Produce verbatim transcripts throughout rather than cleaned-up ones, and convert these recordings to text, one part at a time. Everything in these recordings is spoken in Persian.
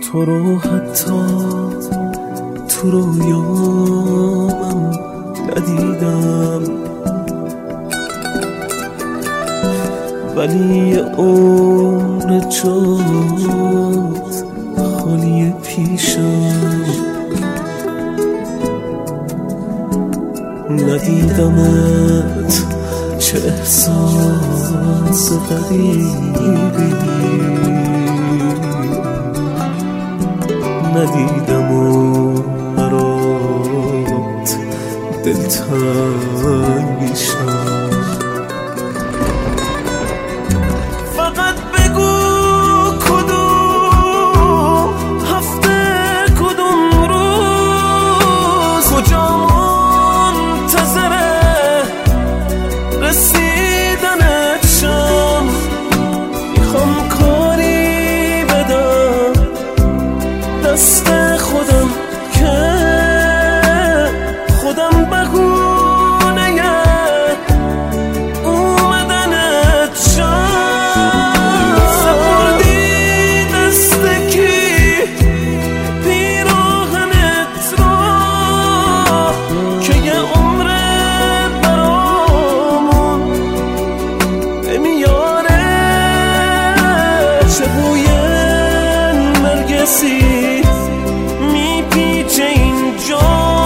تو رو حتی تو رویامم ندیدم، ولی یه عمر جات خالی پیشم. ندیدمت چه احساس غریبی، ندیدم و برات دلتنگ میشم. فقط بگو کدوم هفته کدوم روز کجا منتظره رسیدنت شم. میخوام کاری بدم دست خودم که خودم بهونه اومدنت شم. سپردی دست کی پیراهنت رو که یه عمره برامون نمیاره. چه بوی نرگسی میپیچه اینجا،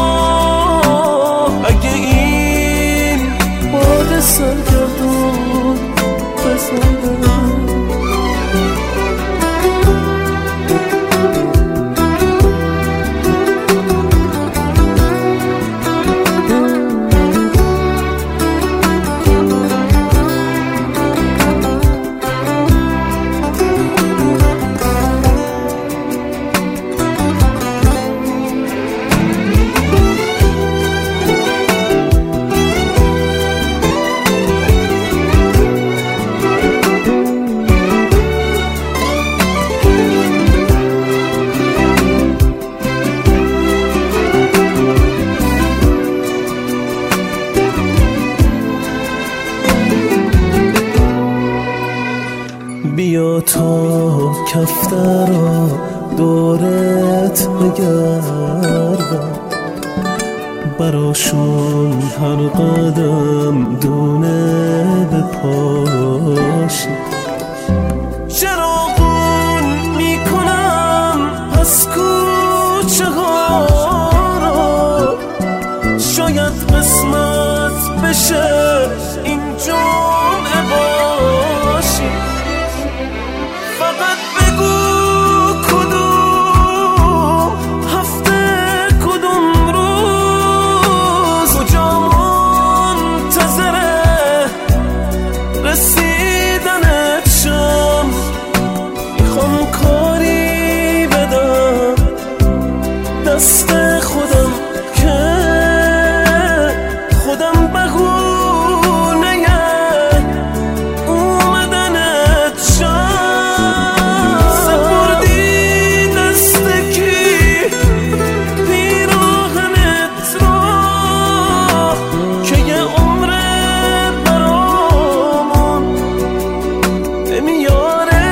اگه این باد سرگردون بزنه. بیا تا کفترا دورت بگردم، براشون هر قدم دونه بپاشی. چراغون میکنم از کوچه ها را، شاید قسمت بشه این جمعه باشی. فقط بگو کدوم هفته کدوم روز کجا منتظره رسیدنت شم. میخوام کاری بدم دست خودم که خودم بهونه اومدنت شم. سپردی دست کی پیراهنت رو که یه عمره برامون نمیاره.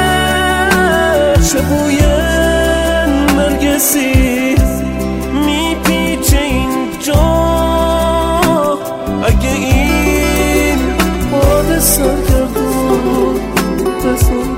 چه بوی نرگسی میپیچه اینجا، اگه این باد سرگردون بزنه.